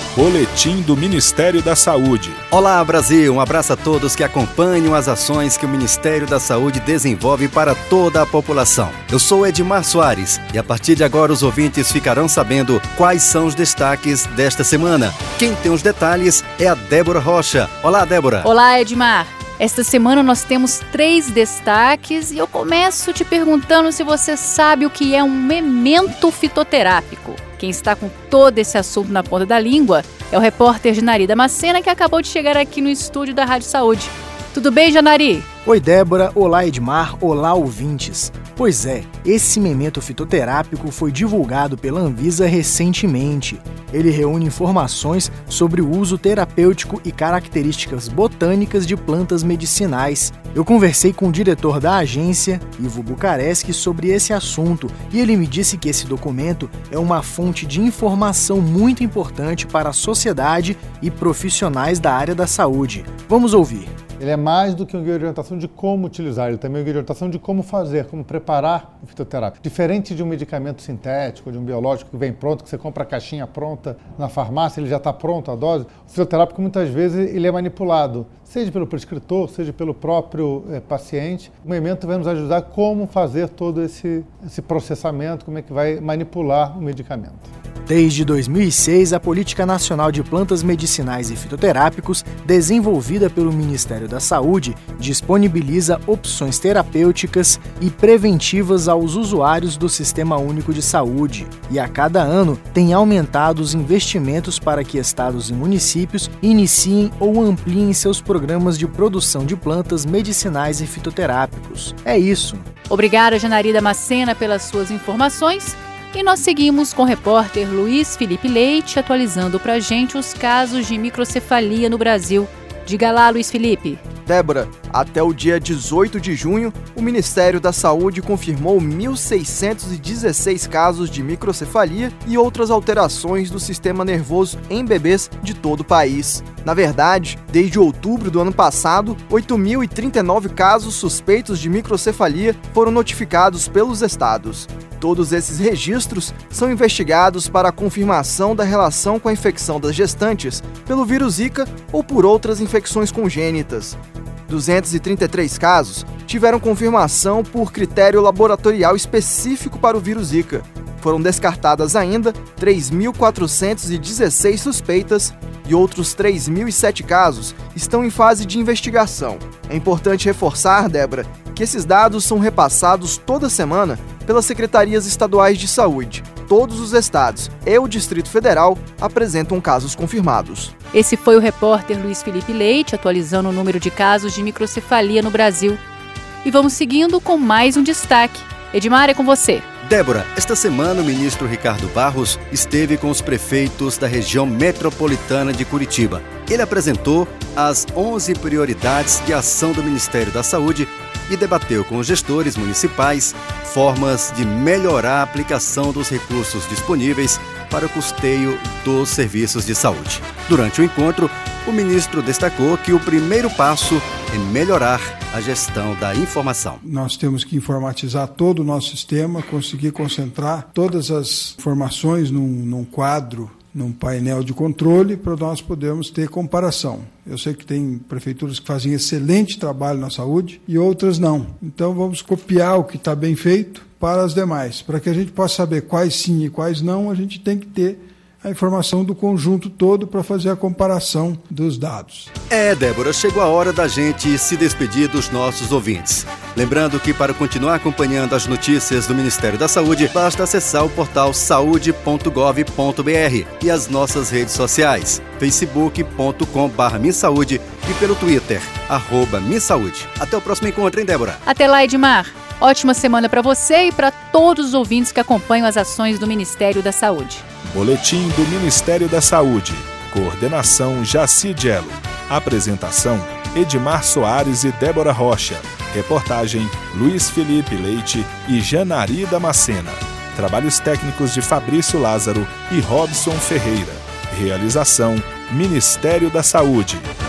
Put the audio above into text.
Boletim do Ministério da Saúde. Olá, Brasil! Um abraço a todos que acompanham as ações que o Ministério da Saúde desenvolve para toda a população. Eu sou Edmar Soares e a partir de agora os ouvintes ficarão sabendo quais são os destaques desta semana. Quem tem os detalhes é a Débora Rocha. Olá, Débora! Olá, Edmar! Esta semana nós temos 3 destaques e eu começo te perguntando se você sabe o que é um memento fitoterápico. Quem está com todo esse assunto na ponta da língua é o repórter Janari Damascena, que acabou de chegar aqui no estúdio da Rádio Saúde. Tudo bem, Janari? Oi, Débora. Olá, Edmar. Olá, ouvintes. Pois é, esse memento fitoterápico foi divulgado pela Anvisa recentemente. Ele reúne informações sobre o uso terapêutico e características botânicas de plantas medicinais. Eu conversei com o diretor da agência, Ivo Bucareschi, sobre esse assunto e ele me disse que esse documento é uma fonte de informação muito importante para a sociedade e profissionais da área da saúde. Vamos ouvir. Ele é mais do que um guia de orientação de como utilizar, ele também é um guia de orientação de como fazer, como preparar o fitoterápico. Diferente de um medicamento sintético, de um biológico que vem pronto, que você compra a caixinha pronta na farmácia, ele já está pronto, a dose. O fitoterápico muitas vezes ele é manipulado, seja pelo prescritor, seja pelo próprio paciente. O memento vai nos ajudar como fazer todo esse processamento, como é que vai manipular o medicamento. Desde 2006, a Política Nacional de Plantas Medicinais e Fitoterápicos, desenvolvida pelo Ministério da Saúde, disponibiliza opções terapêuticas e preventivas aos usuários do Sistema Único de Saúde. E a cada ano tem aumentado os investimentos para que estados e municípios iniciem ou ampliem seus programas de produção de plantas medicinais e fitoterápicos. É isso. Obrigada, Janari Damascena, pelas suas informações. E nós seguimos com o repórter Luiz Felipe Leite atualizando para a gente os casos de microcefalia no Brasil. Diga lá, Luiz Felipe. Débora, até o dia 18 de junho, o Ministério da Saúde confirmou 1.616 casos de microcefalia e outras alterações do sistema nervoso em bebês de todo o país. Na verdade, desde outubro do ano passado, 8.039 casos suspeitos de microcefalia foram notificados pelos estados. Todos esses registros são investigados para a confirmação da relação com a infecção das gestantes pelo vírus Zika ou por outras infecções congênitas. 233 casos tiveram confirmação por critério laboratorial específico para o vírus Zika. Foram descartadas ainda 3.416 suspeitas e outros 3.007 casos estão em fase de investigação. É importante reforçar, Débora, que esses dados são repassados toda semana pelas secretarias estaduais de saúde. Todos os estados e o Distrito Federal apresentam casos confirmados. Esse foi o repórter Luiz Felipe Leite atualizando o número de casos de microcefalia no Brasil. E vamos seguindo com mais um destaque. Edmar, é com você. Débora, esta semana o ministro Ricardo Barros esteve com os prefeitos da região metropolitana de Curitiba. Ele apresentou as 11 prioridades de ação do Ministério da Saúde e debateu com os gestores municipais formas de melhorar a aplicação dos recursos disponíveis para o custeio dos serviços de saúde. Durante o encontro, o ministro destacou que o primeiro passo é melhorar a gestão da informação. Nós temos que informatizar todo o nosso sistema, conseguir concentrar todas as informações num quadro, num painel de controle, para nós podermos ter comparação. Eu sei que tem prefeituras que fazem excelente trabalho na saúde e outras não. Então vamos copiar o que está bem feito para as demais. Para que a gente possa saber quais sim e quais não, a gente tem que ter a informação do conjunto todo para fazer a comparação dos dados. Débora, chegou a hora da gente se despedir dos nossos ouvintes. Lembrando que para continuar acompanhando as notícias do Ministério da Saúde, basta acessar o portal saude.gov.br e as nossas redes sociais, facebook.com/MinSaúde e pelo Twitter, @MinSaúde. Até o próximo encontro, hein, Débora? Até lá, Edmar. Ótima semana para você e para todos os ouvintes que acompanham as ações do Ministério da Saúde. Boletim do Ministério da Saúde. Coordenação Jaci Diello. Apresentação Edmar Soares e Débora Rocha. Reportagem Luiz Felipe Leite e Janari Damascena. Trabalhos técnicos de Fabrício Lázaro e Robson Ferreira. Realização Ministério da Saúde.